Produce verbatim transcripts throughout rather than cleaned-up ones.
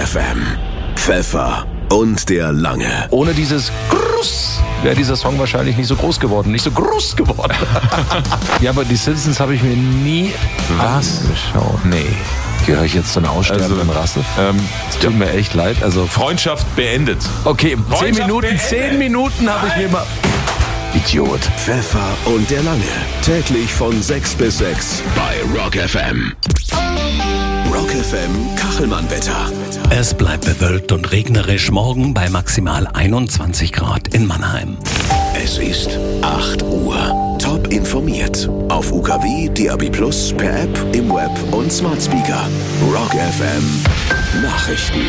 F M. Pfeffer und der Lange. Ohne dieses Gruss wäre dieser Song wahrscheinlich nicht so groß geworden, nicht so groß geworden. Ja, aber die Simpsons habe ich mir nie Was? angeschaut. Nee. Gehöre ich jetzt zu einer aussterbenden Also, Rasse? Ähm, Es tut mir echt leid. Also, Freundschaft beendet. okay, zehn Freundschaft Minuten, beendet. zehn Minuten habe ich mir mal... Idiot. Pfeffer und der Lange. Täglich von sechs bis sechs bei Rock F M. Rock F M Kachelmann-Wetter. Es bleibt bewölkt und regnerisch, morgen bei maximal einundzwanzig Grad in Mannheim. Es ist acht Uhr. Top informiert. Auf U K W, D A B Plus, per App, im Web und Smart Speaker. Rock F M Nachrichten.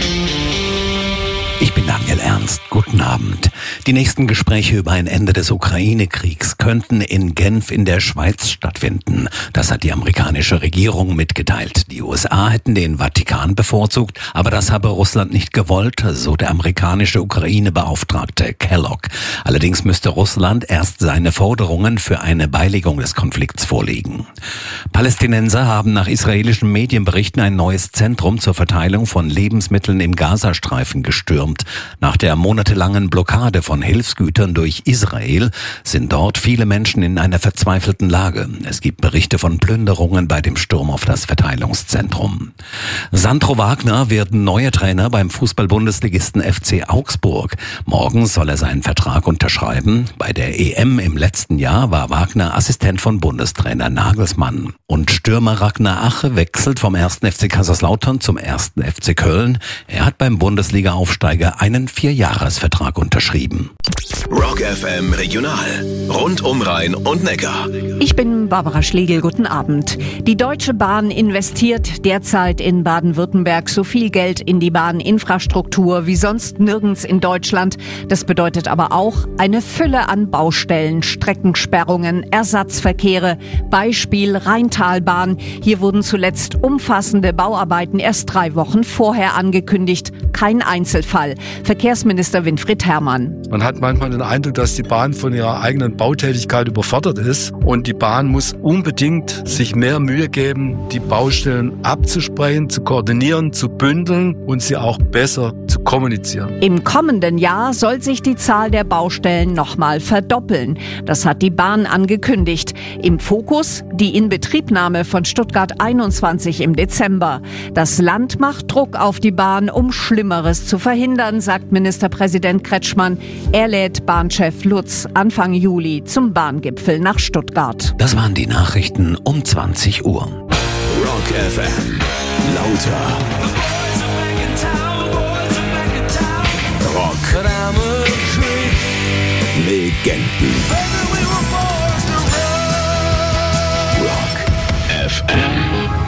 Ich bin Daniel Ernst. Guten Abend. Die nächsten Gespräche über ein Ende des Ukraine-Kriegs könnten in Genf in der Schweiz stattfinden. Das hat die amerikanische Regierung mitgeteilt. Die U S A hätten den Vatikan bevorzugt, aber das habe Russland nicht gewollt, so der amerikanische Ukraine-Beauftragte Kellogg. Allerdings müsste Russland erst seine Forderungen für eine Beilegung des Konflikts vorlegen. Palästinenser haben nach israelischen Medienberichten ein neues Zentrum zur Verteilung von Lebensmitteln im Gazastreifen gestürmt. Nach der monatelangen Blockade von Hilfsgütern durch Israel sind dort viele Menschen in einer verzweifelten Lage. Es gibt Berichte von Plünderungen bei dem Sturm auf das Verteilungszentrum. Sandro Wagner wird neuer Trainer beim Fußball-Bundesligisten F C Augsburg. Morgen soll er seinen Vertrag unterschreiben. Bei der E M im letzten Jahr war Wagner Assistent von Bundestrainer Nagelsmann. Und Stürmer Ragnar Ache wechselt vom ersten F C Kaiserslautern zum ersten F C Köln. Er hat beim Bundesliga-Aufsteiger einen Vierjahresvertrag unterschrieben. Rock F M Regional. Rund um Rhein und Neckar. Ich bin Barbara Schlegel, guten Abend. Die Deutsche Bahn investiert derzeit in Baden-Württemberg so viel Geld in die Bahninfrastruktur wie sonst nirgends in Deutschland. Das bedeutet aber auch eine Fülle an Baustellen, Streckensperrungen, Ersatzverkehre. Beispiel Rheintalbahn. Hier wurden zuletzt umfassende Bauarbeiten erst drei Wochen vorher angekündigt. Kein Einzelfall. Verkehrsminister Winfried Herrmann. Man hat manchmal den Eindruck, dass die Bahn von ihrer eigenen Bautätigkeit überfordert ist. Und die Bahn muss unbedingt sich mehr Mühe geben, die Baustellen abzusprechen, zu koordinieren, zu bündeln und sie auch besser zu kommunizieren. Im kommenden Jahr soll sich die Zahl der Baustellen nochmal verdoppeln. Das hat die Bahn angekündigt. Im Fokus die Inbetriebnahme von Stuttgart einundzwanzig im Dezember. Das Land macht Druck auf die Bahn, um Schlimmeres zu verhindern, sagt Ministerpräsident Kretschmann. Er lädt Bahnchef Lutz Anfang Juli zum Bahngipfel nach Stuttgart. Das waren die Nachrichten um zwanzig Uhr. Rock F M. Lauter. Rock. Legenden. Rock F M.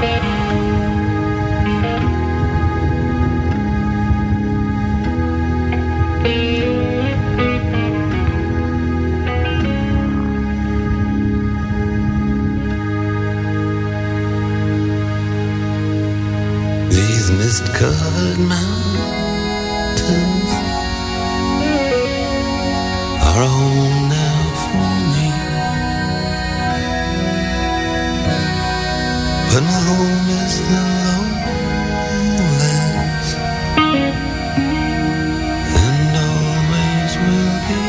These mist-covered mountains are a home now for me, but my home is the lowlands, and always will be.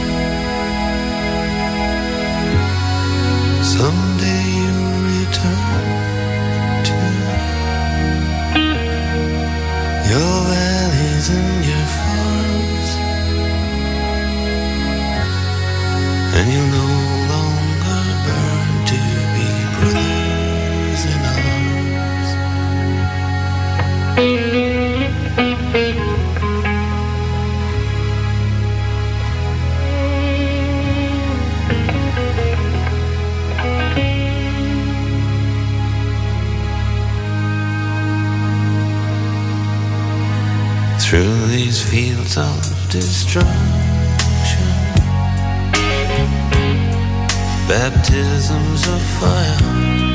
Someday you'll return to your valleys and your farms, and you'll no longer burn to be brothers in arms. Through these fields of destruction, baptisms of fire,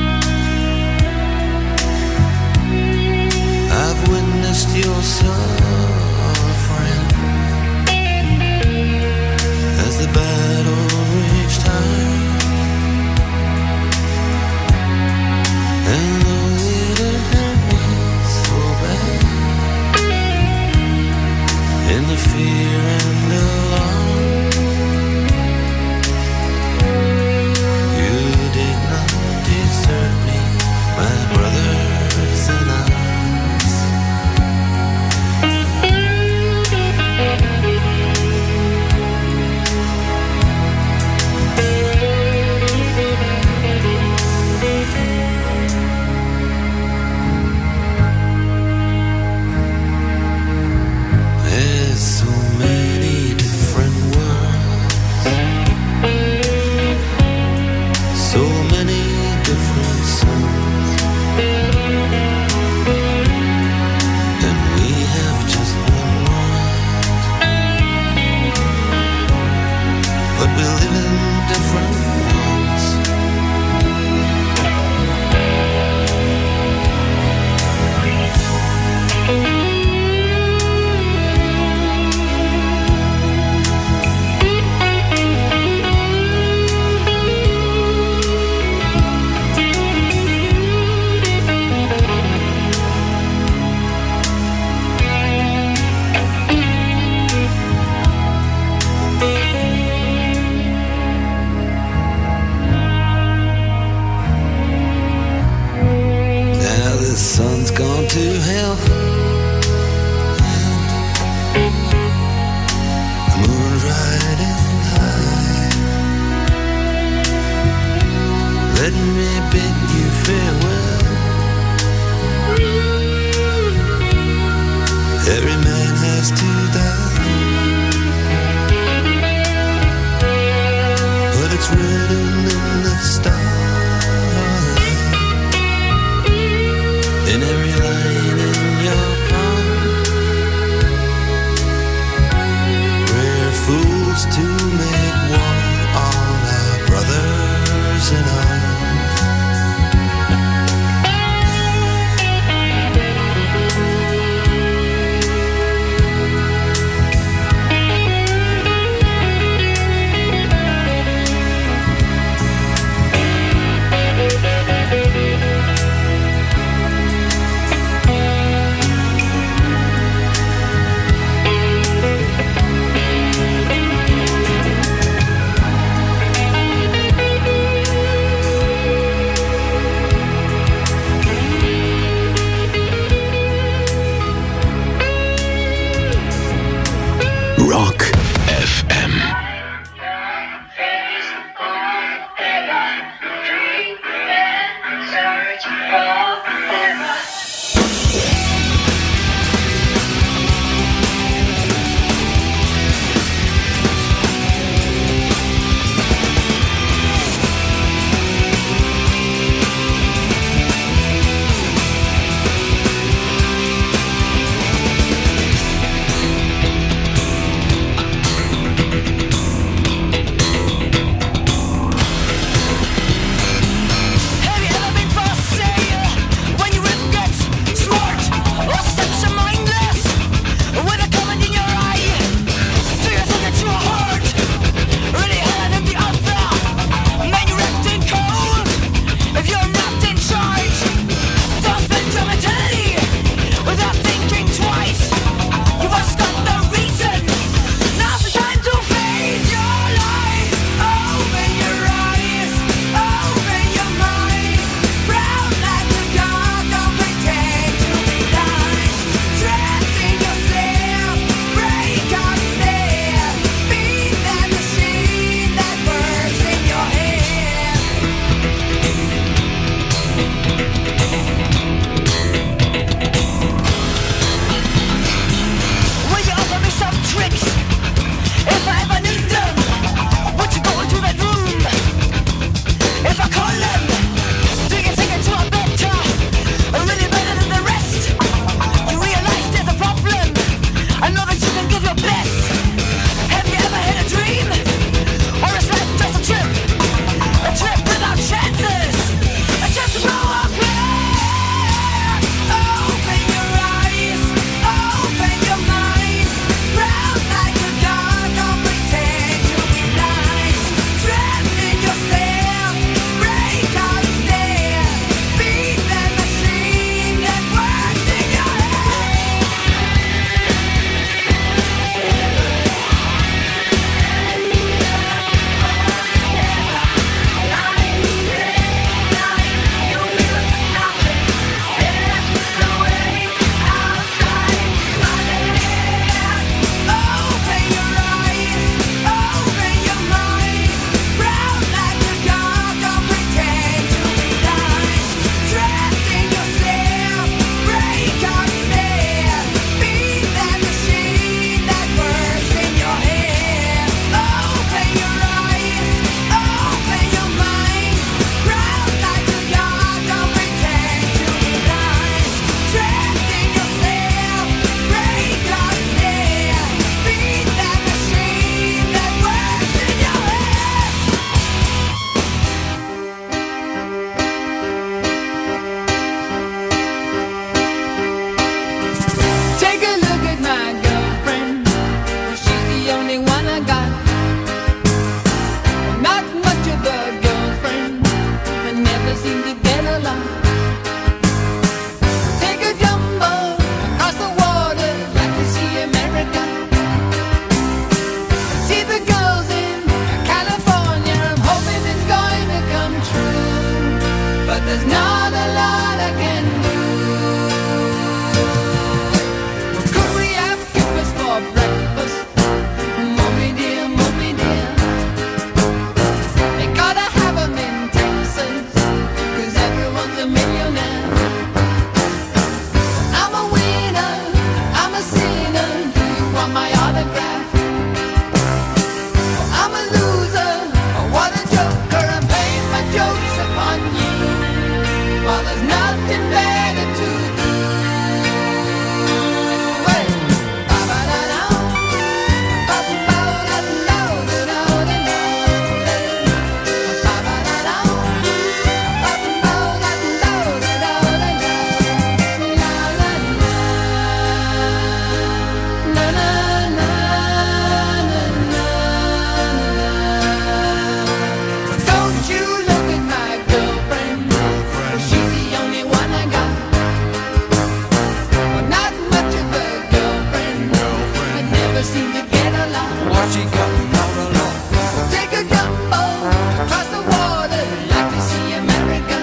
I've witnessed your suffering as the battle reached high, and though it hurt me so bad, fear and alarm. You did not desert me, my brothers in arms. There's so many different worlds, so many different suns, and we have just one world, but we live in different worlds. Now the sun's gone to hell, the moon's riding high. Let me bid you farewell. Every man has to die, but it's written in the stars, in every line in your palm. We're fools to make one, all our brothers in arms. Rock F M. seem to get along. What she got all along? Take a jumbo across the water, like to see America.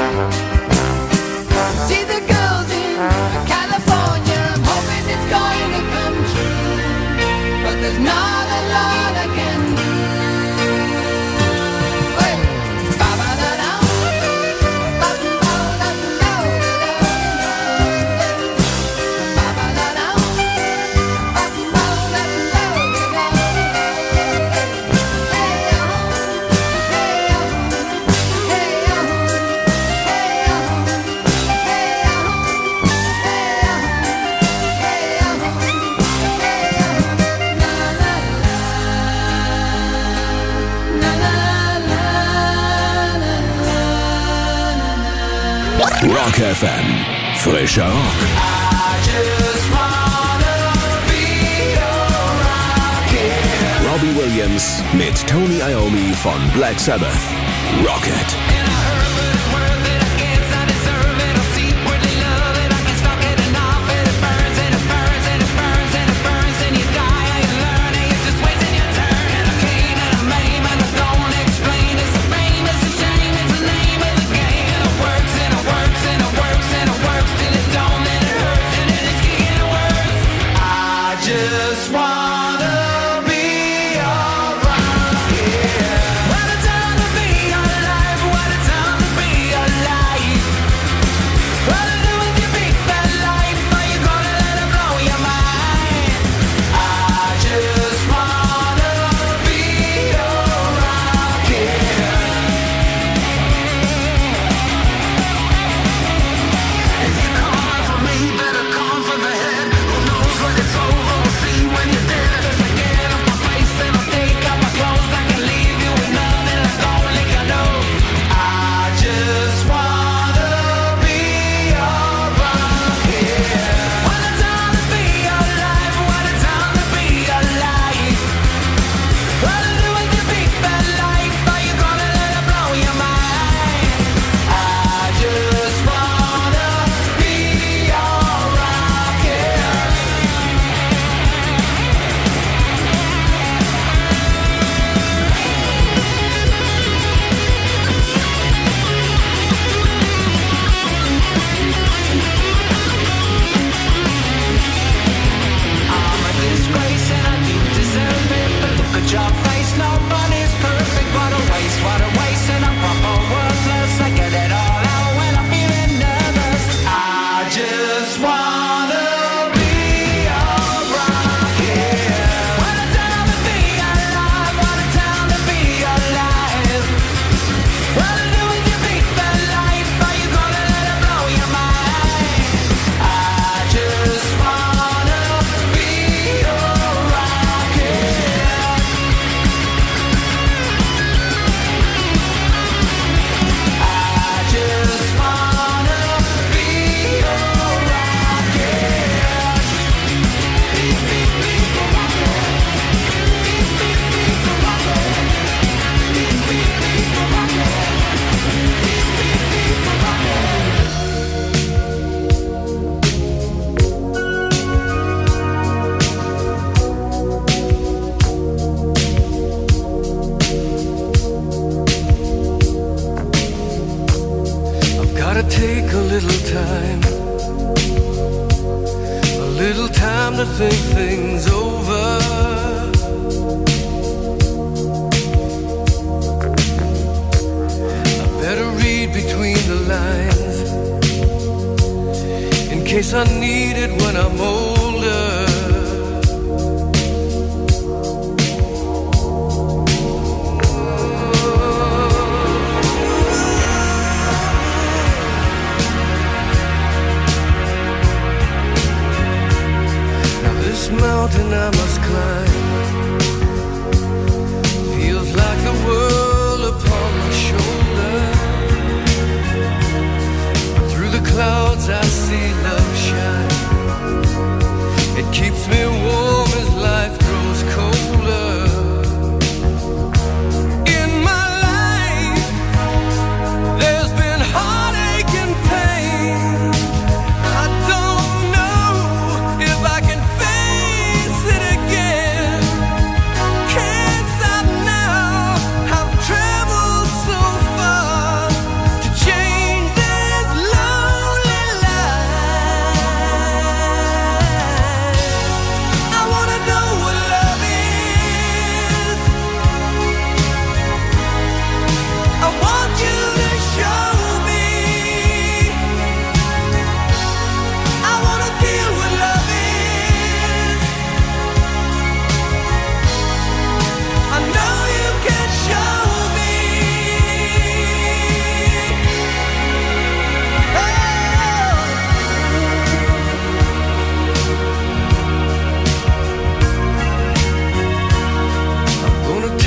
See the girls in California, I'm hoping it's going to come true, but there's not a lot I can do. Hey, ba-ba-da-da, ba-ba-da-da-da-da, ba-ba-da-da, Rock F M. Frischer Rock. Robbie Williams mit Tony Iommi von Black Sabbath. Rocket. just wanna be alright. Yeah. What a time to be alive. What a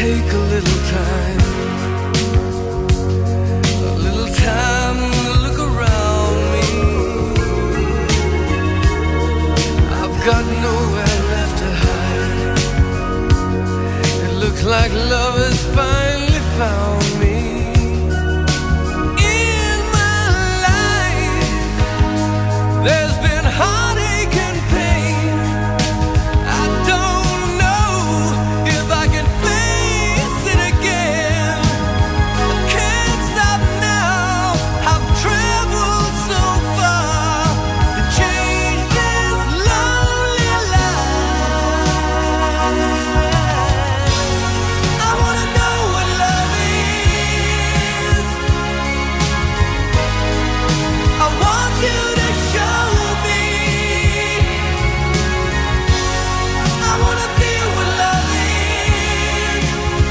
take a little time, a little time to look around me. I've got nowhere left to hide. It looks like love has finally found me. In my life, there's been heartache and pain. I don't know if I can face it again. I can't stop now. I've traveled so far to change this lonely life. I wanna know what love is. I want you to show me. I wanna feel what love is.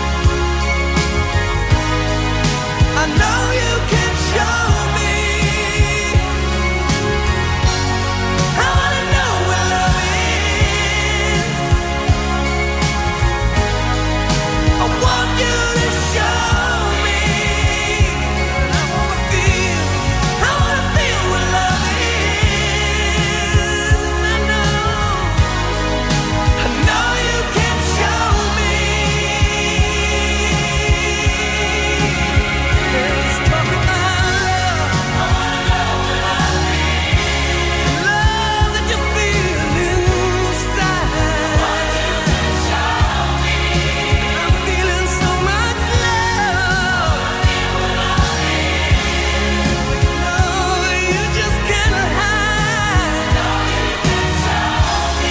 I know you can show me. I wanna know what love is. I want you to show me. I wanna feel, I wanna feel what love is. I know, I know you can show me. Let's talk about love. I wanna know what love is. Love that you feel inside. Want you to show me. I'm feeling so much love. No, you just can't hide. No, you can show me.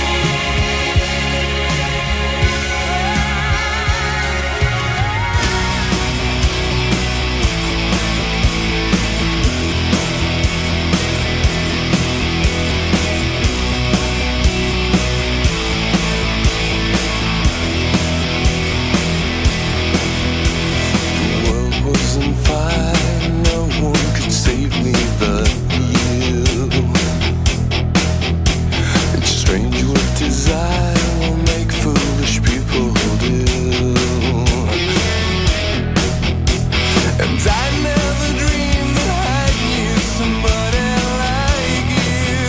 The world was on fire, no one could save me but you. It's strange what desire will make foolish people do. And I never dreamed that I'd knew somebody like you.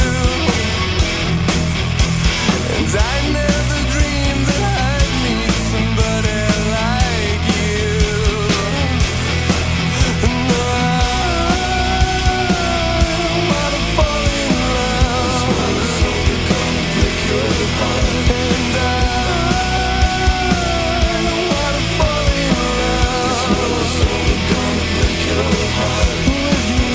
And I never dreamed that I'd meet somebody like you. No, I wanna fall in love. Break your heart. And I wanna fall in love. Break your heart with you.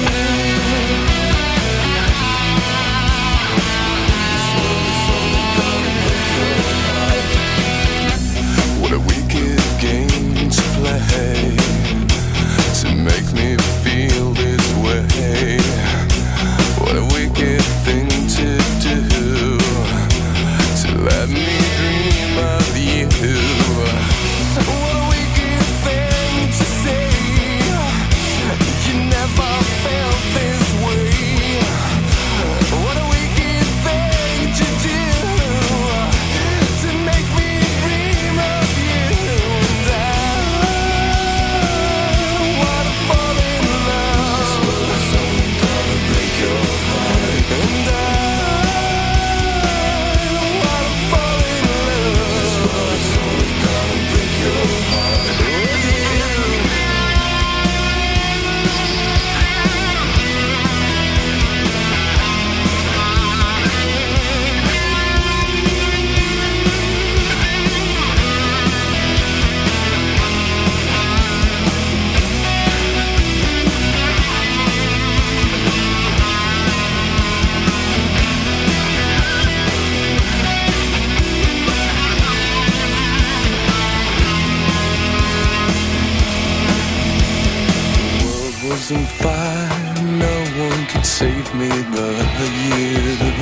What a wicked game to play to make me feel this way. What a wicked thing to do to let me dream of you. What a wicked thing to say. You never felt this way. What a wicked thing to do to make me dream of you. And I wanna fall in love. Gonna break your heart. And I wanna fall in love. Gonna break your heart with you. The world was on fire, no one could save me but you.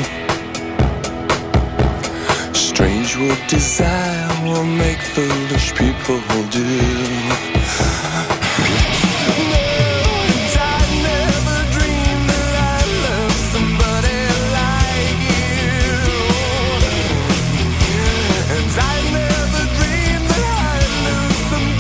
Strange what desire will make foolish people do. I never dreamed that I'd love somebody like you. And I never dreamed that I'd lose somebody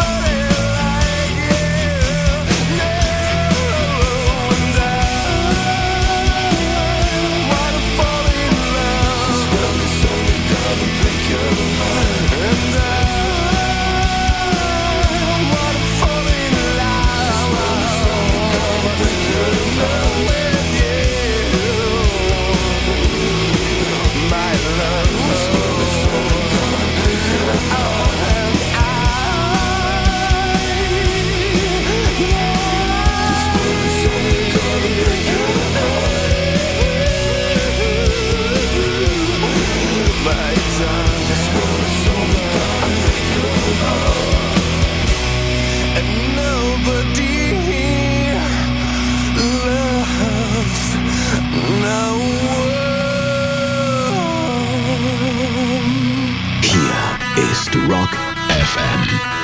ist Rock F M.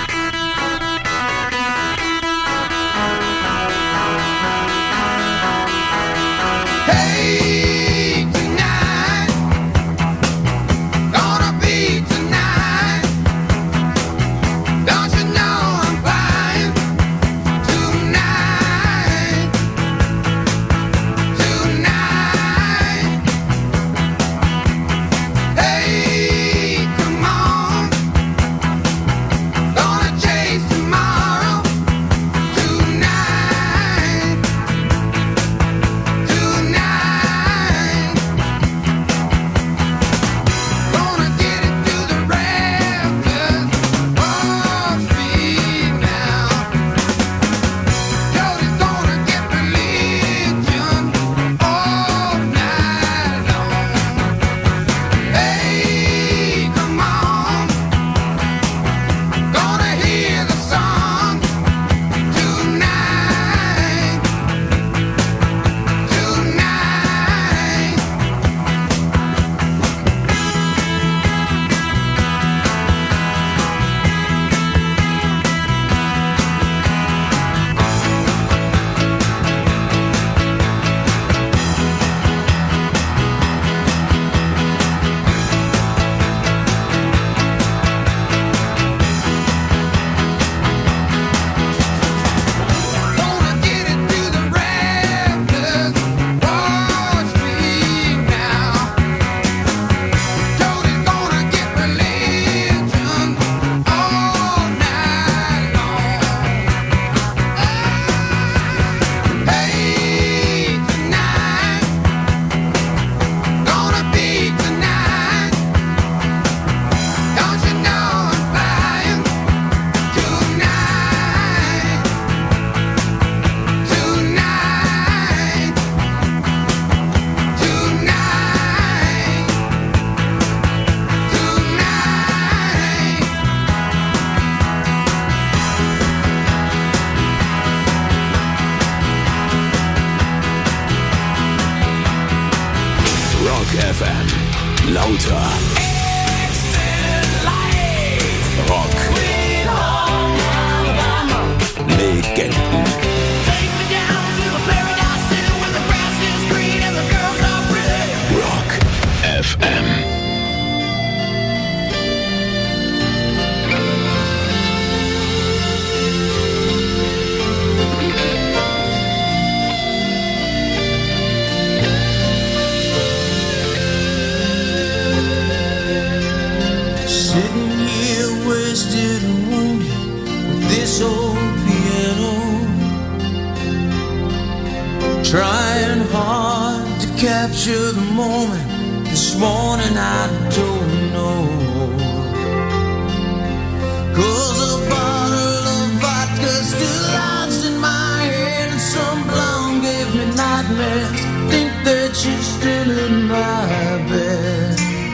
Hey, tonight, gonna be tonight. Don't you know I'm flying tonight, tonight. Hey, come on, gonna chase tomorrow tonight, tonight. Gonna get it to the rafters, all speed now. Jody's gonna get religion all night long. Hey, come on, gonna hear the song tonight, tonight. Gonna get it to the rafters, all speed now. Jody's gonna get religion all night long. Hey, tonight, gonna be tonight. Don't you know I'm flying tonight, tonight, tonight, tonight. Rock F M. Lauter. Rock. Legenden. Rock F M. Sitting here wasted and wounded with this old piano, trying hard to capture the moment. This morning I don't know, 'cause a bottle of vodka still lodged in my head, and some blonde gave me nightmares. Think that she's still in my bed.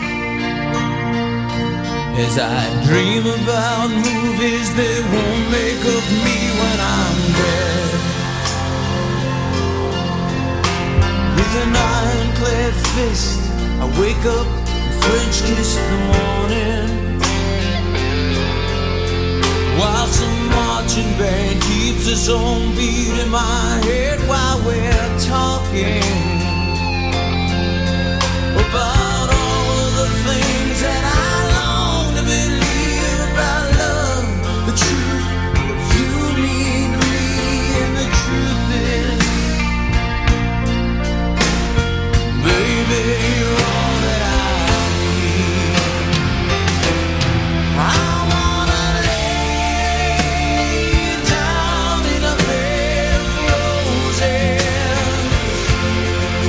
As I dream about movies that won't make of me when I'm dead. With an ironclad fist, I wake up and French kiss the morning, while some marching band keeps its own beat in my head while we're talking about all of the things that I long to believe about love, the truth, what you mean to me, and the truth is, baby, you're all that I need. I wanna lay you down in a bed of roses.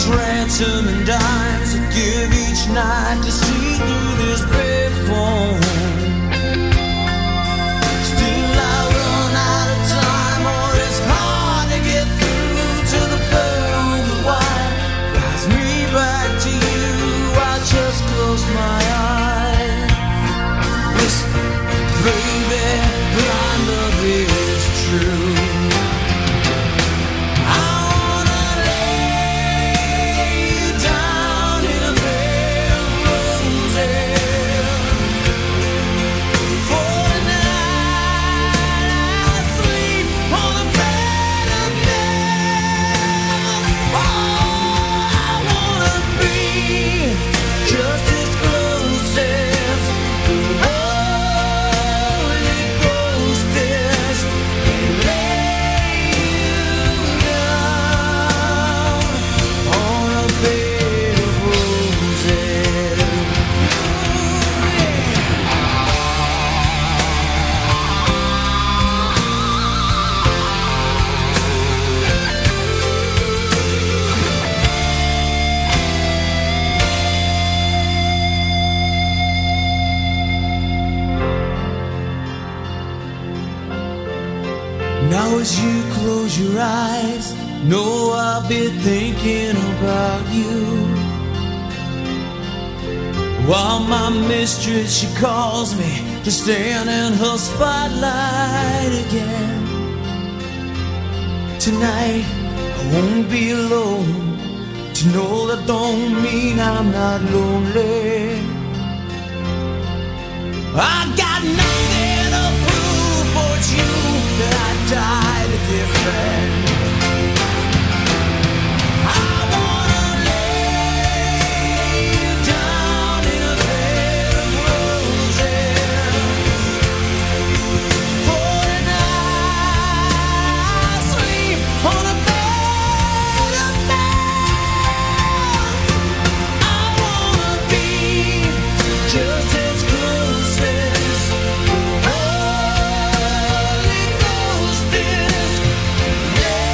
ransom and dimes I give each night to see through this bed phone. Still I run out of time, or it's hard to get through to the pearl of wine. Flies me back to you, I just close my eyes. Whisper, baby, blind love is true. Now as you close your eyes, know I'll be thinking about you. While my mistress, she calls me to stand in her spotlight again. Tonight I won't be alone. To know that don't mean I'm not lonely. I got nothing to prove, but it's you that I died a different. I wanna lay you down in a bed of roses. For tonight, sleep on a bed of nails. I wanna be just as close as the Holy Ghost is. Yeah.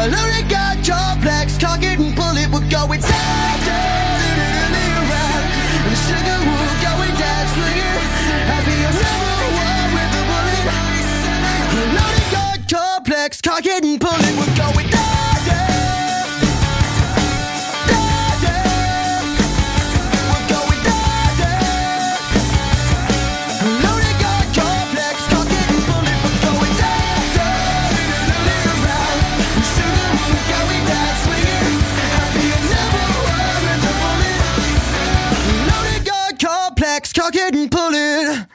A loaded gun, complex, cock it and pull it. We're going down, down, in and around. And the sugar will going down, swinging. Happy I'm number one with the bullet. A loaded gun, complex, cock it and pull it. We're going down. Cock it and pull it.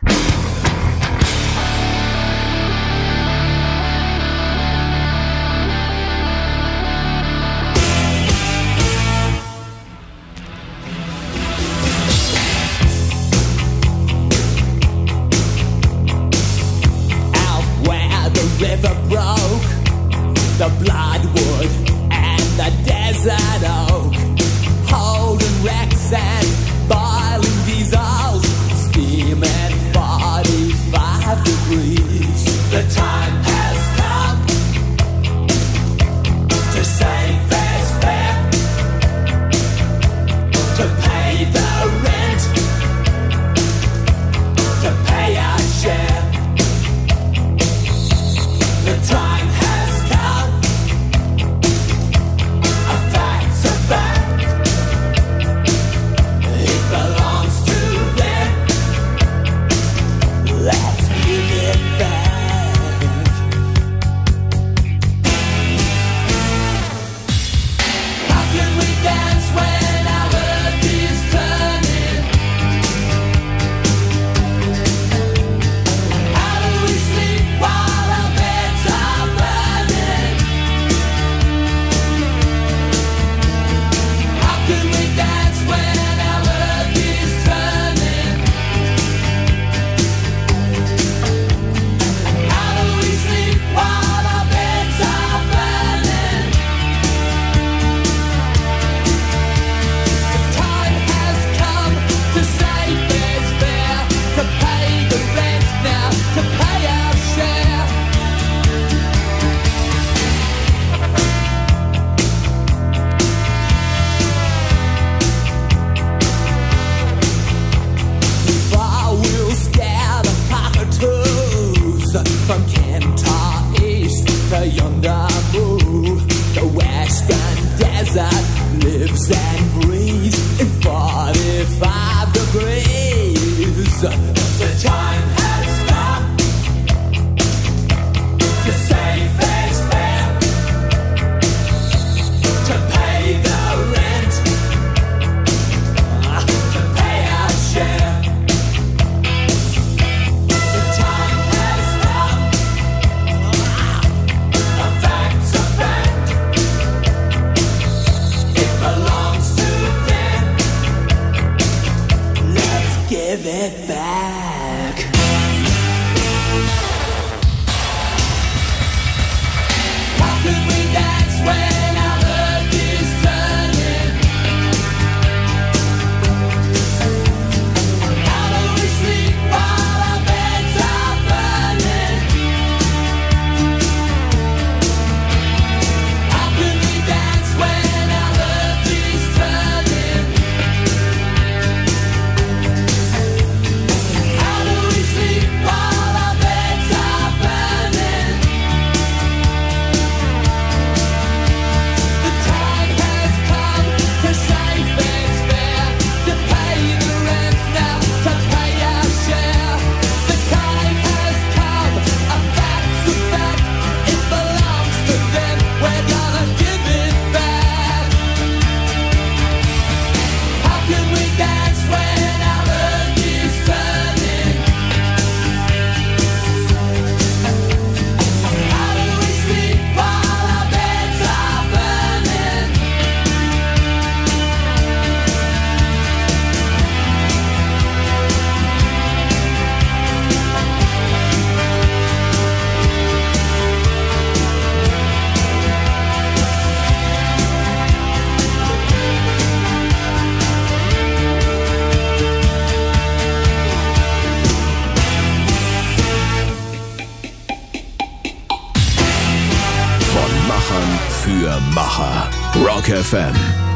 Liedermacher. Rock F M.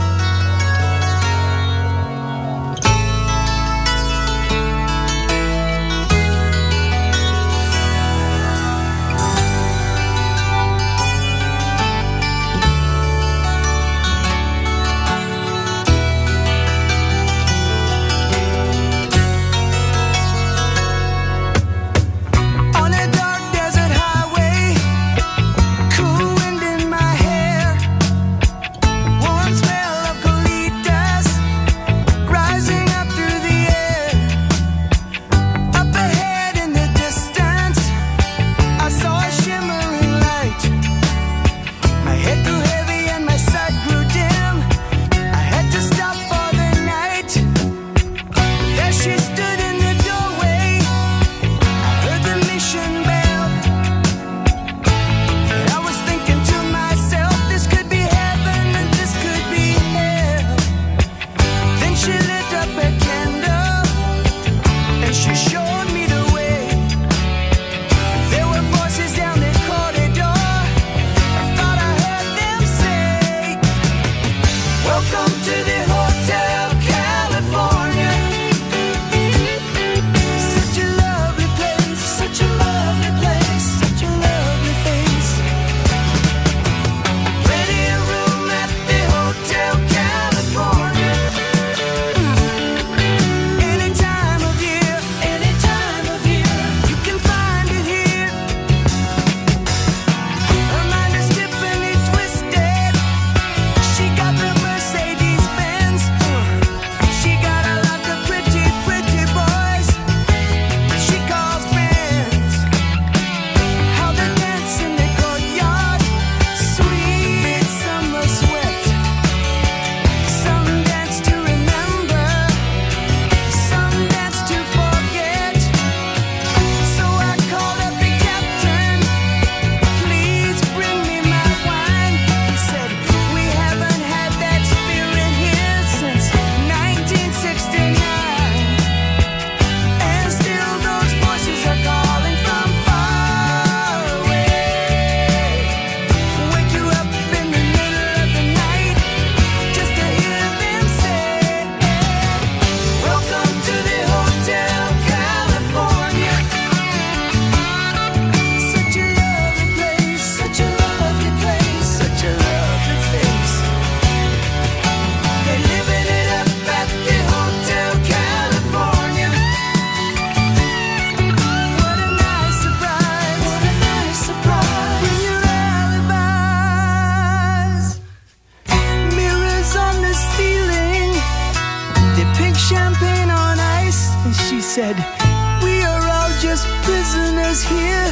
said, we are all just prisoners here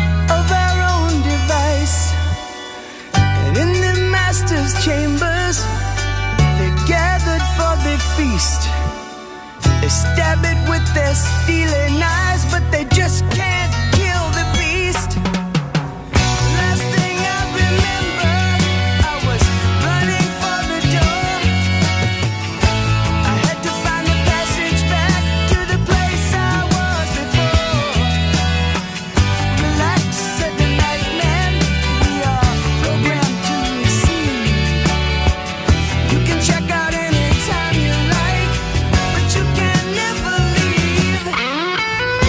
of our own device. And in the master's chambers, they're gathered for the feast. They stab it with their steely knives, but they just can't kill the beast. Last thing I remember, I was running for the door. I had to find the passage back to the place I was before. Relax, said the nightman, we are programmed to receive. You can check out anytime you like, but you can never leave.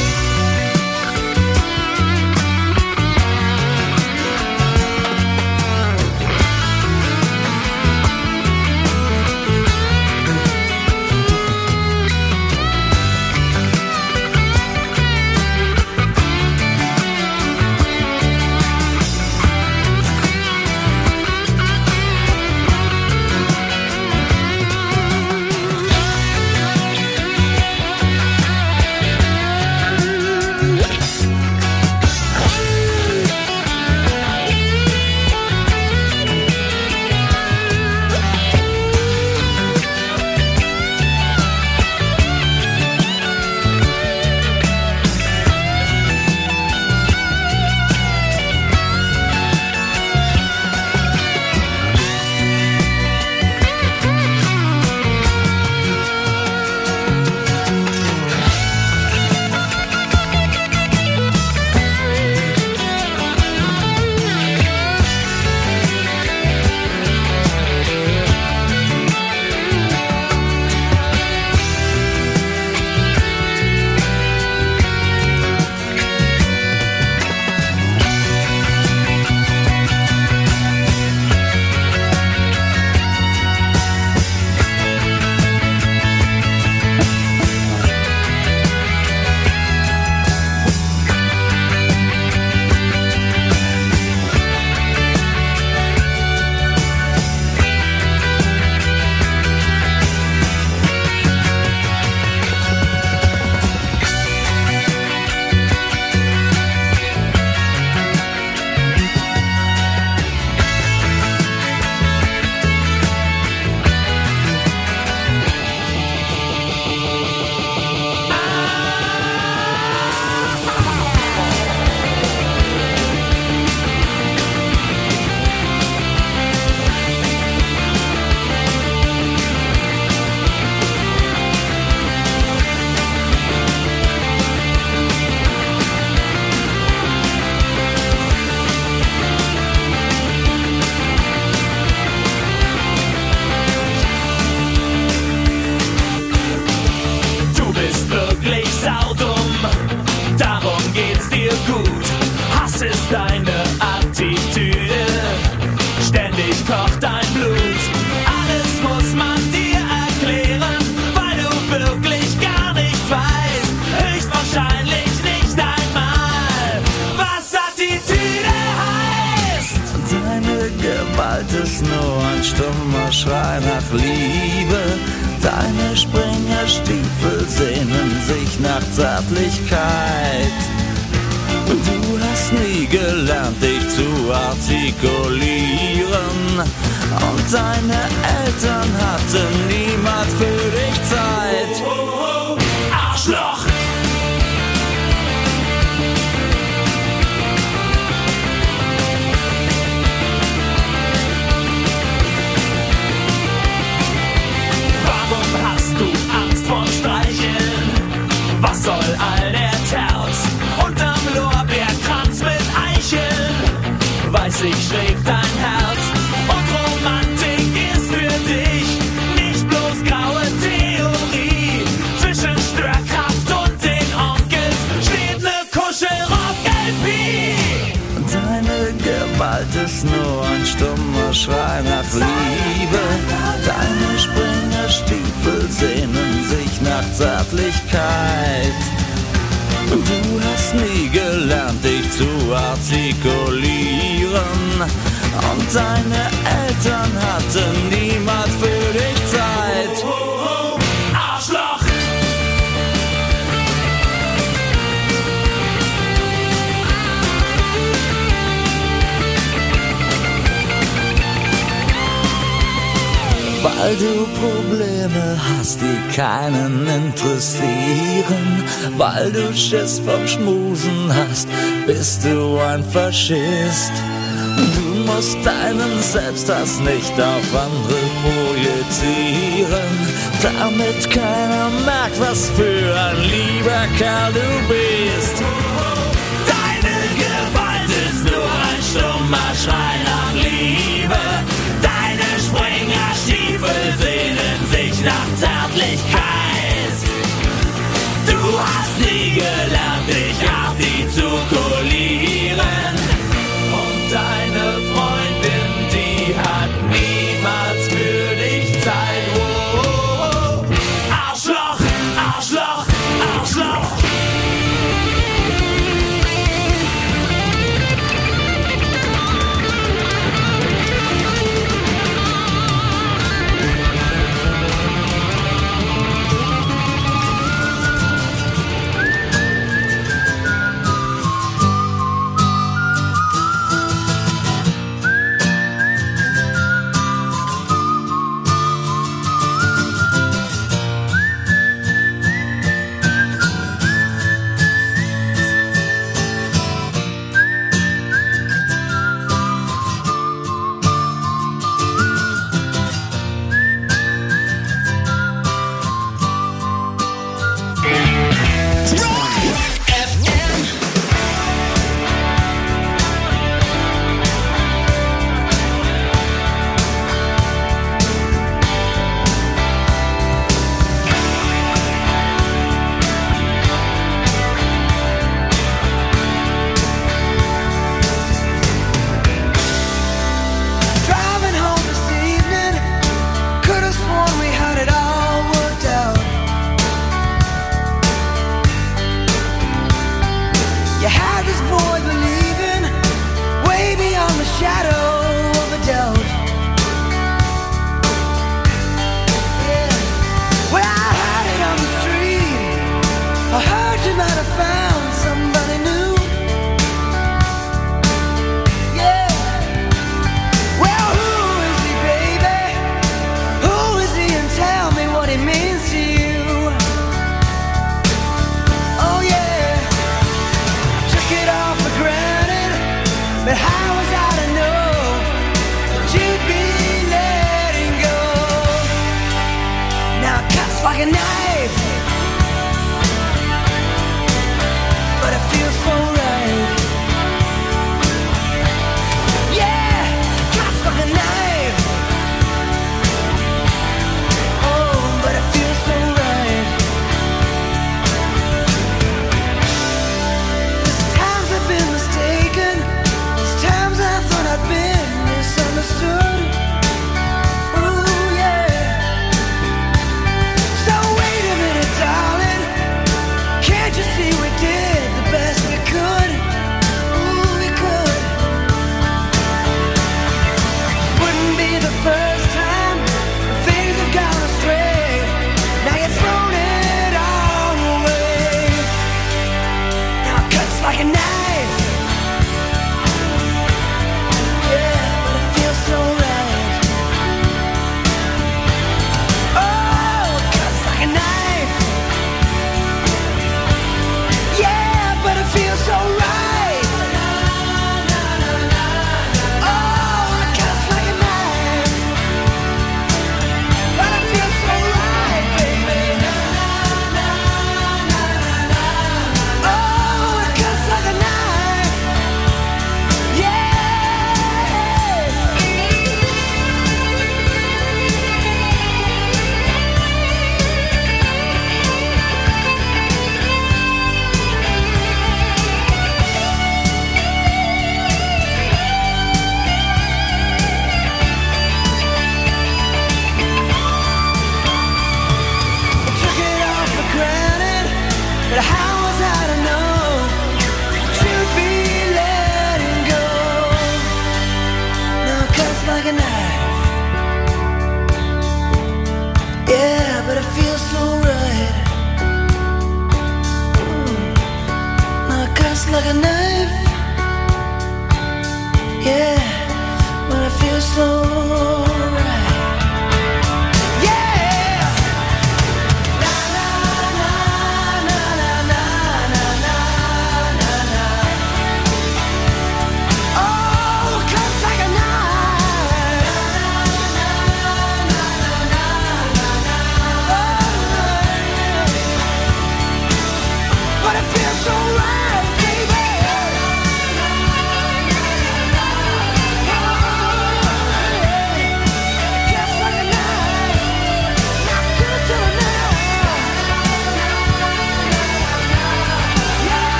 täglich kocht dein Blut. Alles muss man dir erklären, weil du wirklich gar nichts weißt. Höchstwahrscheinlich nicht einmal, was Attitüde heißt. Deine Gewalt ist nur ein stummer Schrei nach Liebe. Deine Springerstiefel sehnen sich nach Zärtlichkeit. Du hast nie gelernt, dich zu artikulieren. Und deine Eltern hatten niemals für dich Zeit. Oh, oh, oh. Arschloch! Warum hast du Angst vor Streicheln? Was soll all der Terz? Unterm Lorbeerkranz mit Eicheln weiß ich, schlägt dein Herz. Und Romantik ist für dich nicht bloß graue Theorie. Zwischen Störkraft und den Onkels steht ne Kuschelrock-L P. Deine Gewalt ist nur ein stummer Schrei nach Liebe. Deine Springerstiefel sehnen sich nach Zärtlichkeit. Du hast nie gelernt, dich zu artikulieren. Und deine Eltern hatten niemals für dich Zeit. Oh, oh, oh. Arschloch! Weil du Probleme hast, die keinen interessieren. Weil du Schiss vom Schmusen hast, bist du ein Faschist. Du musst deinen Selbsthass nicht auf andere projizieren, damit keiner merkt, was für ein lieber Kerl du bist. Deine Gewalt ist nur ein stummer Schrei nach Liebe. Deine Springerstiefel sehnen sich nach Zärtlichkeit. Du hast nie gelernt, dich artikulieren. Und deine Freundin, die hat niemals für dich Zeit. Oh, oh, oh. Arschloch, Arschloch, Arschloch.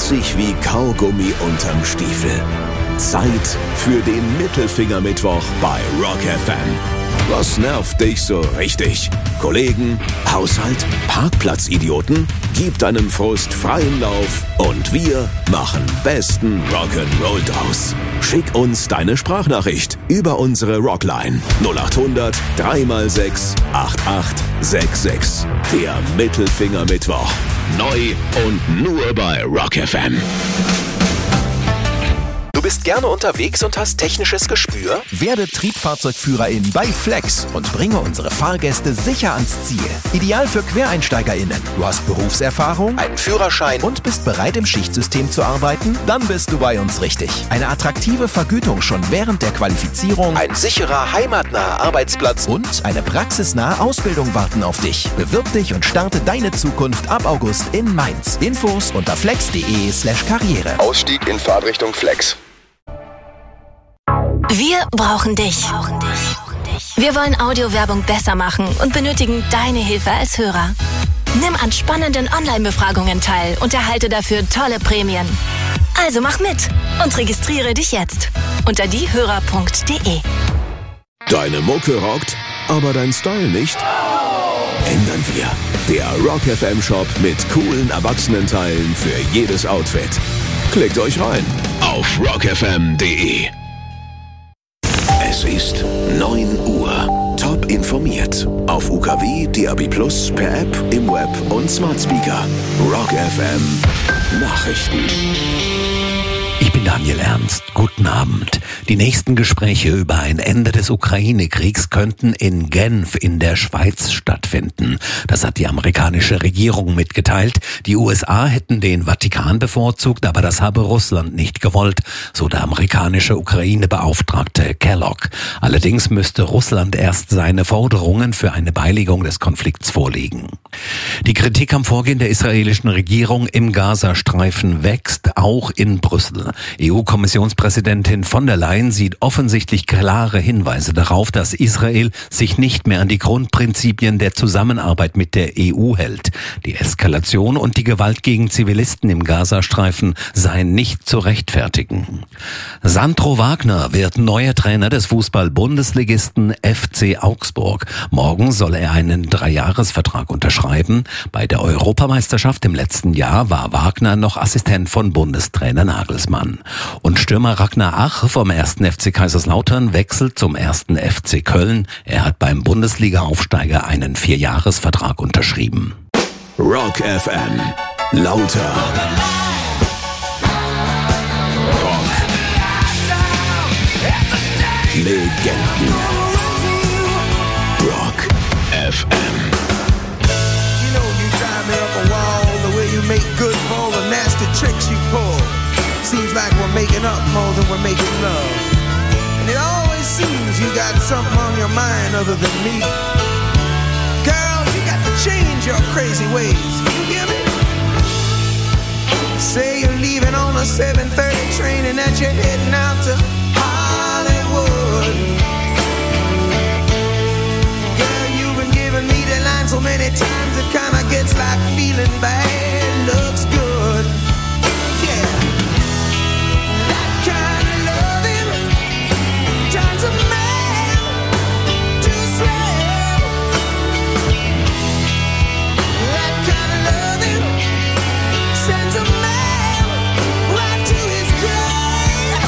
flüssig wie Kaugummi unterm Stiefel. Zeit für den Mittelfinger-Mittwoch bei Rock F M. Was nervt dich so richtig? Kollegen, Haushalt, Parkplatzidioten? Gib deinem Frust freien Lauf und wir machen besten Rock'n'Roll draus. Schick uns deine Sprachnachricht über unsere Rockline null acht hundert drei mal sechs acht acht sechs sechs. Der Mittelfinger-Mittwoch. Neu und nur bei Rock F M. Du bist gerne unterwegs und hast technisches Gespür? Werde Triebfahrzeugführerin bei Flex und bringe unsere Fahrgäste sicher ans Ziel. Ideal für QuereinsteigerInnen. Du hast Berufserfahrung, einen Führerschein und bist bereit, im Schichtsystem zu arbeiten? Dann bist du bei uns richtig. Eine attraktive Vergütung schon während der Qualifizierung, ein sicherer, heimatnaher Arbeitsplatz und eine praxisnahe Ausbildung warten auf dich. Bewirb dich und starte deine Zukunft ab August in Mainz. Infos unter flex.de slash karriere. Ausstieg in Fahrtrichtung Flex. Wir brauchen dich. Wir wollen Audiowerbung besser machen und benötigen deine Hilfe als Hörer. Nimm an spannenden Online-Befragungen teil und erhalte dafür tolle Prämien. Also mach mit und registriere dich jetzt unter diehörer punkt de. Deine Mucke rockt, aber dein Style nicht? Ändern wir. Der Rock F M Shop mit coolen Erwachsenenteilen für jedes Outfit. Klickt euch rein auf rock f m punkt de. Es ist neun Uhr. Top informiert. Auf U K W, D A B Plus, per App, im Web und Smart Speaker. Rock F M Nachrichten. Ich bin Daniel Ernst. Guten Abend. Die nächsten Gespräche über ein Ende des Ukraine-Kriegs könnten in Genf in der Schweiz stattfinden. Das hat die amerikanische Regierung mitgeteilt. Die U S A hätten den Vatikan bevorzugt, aber das habe Russland nicht gewollt, so der amerikanische Ukraine-Beauftragte Kellogg. Allerdings müsste Russland erst seine Forderungen für eine Beilegung des Konflikts vorlegen. Die Kritik am Vorgehen der israelischen Regierung im Gazastreifen wächst, auch in Brüssel. E U-Kommissionspräsidentin von der Leyen sieht offensichtlich klare Hinweise darauf, dass Israel sich nicht mehr an die Grundprinzipien der Zusammenarbeit mit der E U hält. Die Eskalation und die Gewalt gegen Zivilisten im Gazastreifen seien nicht zu rechtfertigen. Sandro Wagner wird neuer Trainer des Fußball-Bundesligisten F C Augsburg. Morgen soll er einen Dreijahresvertrag unterschreiben. Bei der Europameisterschaft im letzten Jahr war Wagner noch Assistent von Bundestrainer Nagelsmann. Und Stürmer Ragnar Ach vom ersten F C Kaiserslautern wechselt zum ersten F C Köln. Er hat beim Bundesliga-Aufsteiger einen Vierjahresvertrag unterschrieben. Rock F M. Lauter. Rock. Legenden. Rock F M. You know you drive me up a wall the way you make good for all the nasty tricks you pull. Seems like we're making up more than we're making love. And it always seems you got something on your mind other than me. Girl, you got to change your crazy ways. You hear me? Say you're leaving on a seven thirty train and that you're heading out to Hollywood. Girl, you've been giving me the line so many times it kinda gets like feeling bad.